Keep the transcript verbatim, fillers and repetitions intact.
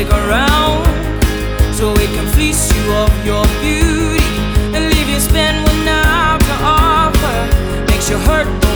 stick around so it can fleece you of your beauty and leave you spent with now to offer. Makes you hurt